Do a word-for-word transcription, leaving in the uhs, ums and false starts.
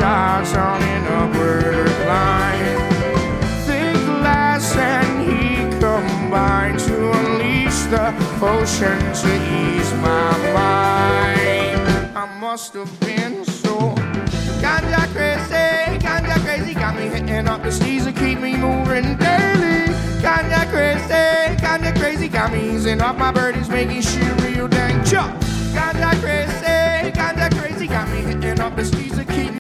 starts on an upward climb. Thick glass and heat combine to unleash the potion to ease my mind. I must have been so ganja crazy, ganja crazy, got me hitting up the steez to keep me moving daily. Ganja crazy, ganja crazy, got me easing up my birdies, making shit real dang chop. Ganja crazy, ganja crazy, got me hitting up the steez to keep